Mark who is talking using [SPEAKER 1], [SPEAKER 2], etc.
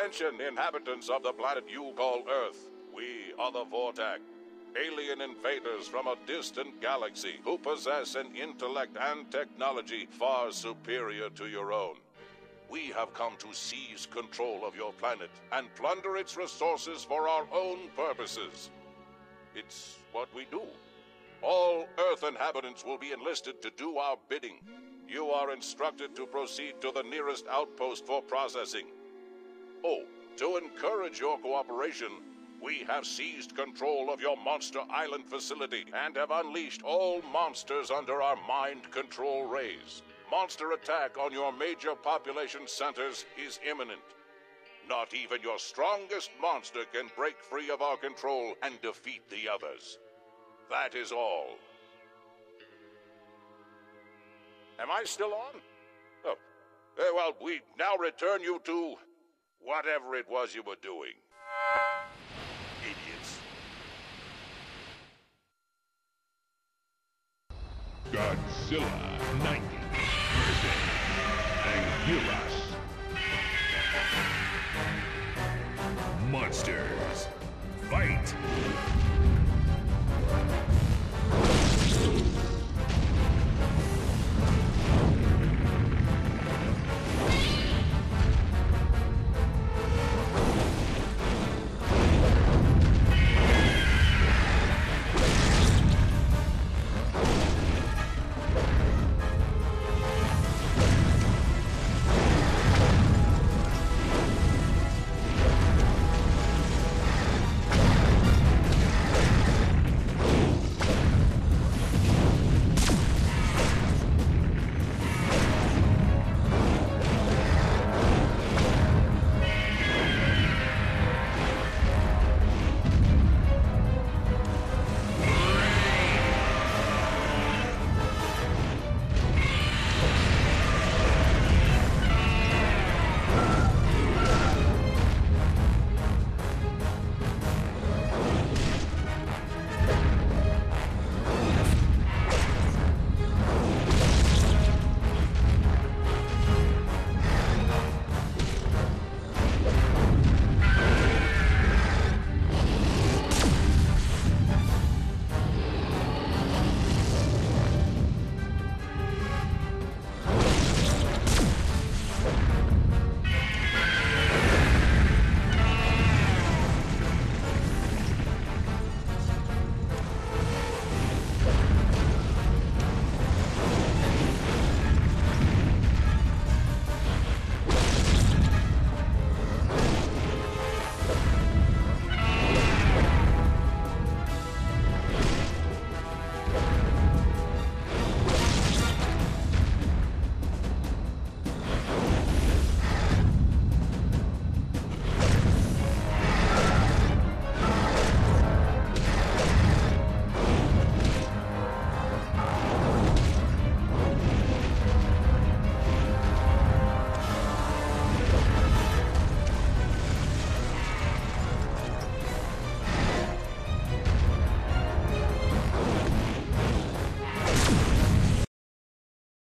[SPEAKER 1] Attention, inhabitants of the planet you call Earth. We are the Vortak, alien invaders from a distant galaxy who possess an intellect and technology far superior to your own. We have come to seize control of your planet and plunder its resources for our own purposes. It's what we do. All Earth inhabitants will be enlisted to do our bidding. You are instructed to proceed to the nearest outpost for processing. Oh, to encourage your cooperation, we have seized control of your Monster Island facility and have unleashed all monsters under our mind control rays. Monster attack on your major population centers is imminent. Not even your strongest monster can break free of our control and defeat the others. That is all. Am I still on? Oh. Well, we now return you to whatever it was you were doing. Idiots.
[SPEAKER 2] Godzilla 90 versus Anguirus. Monsters, fight!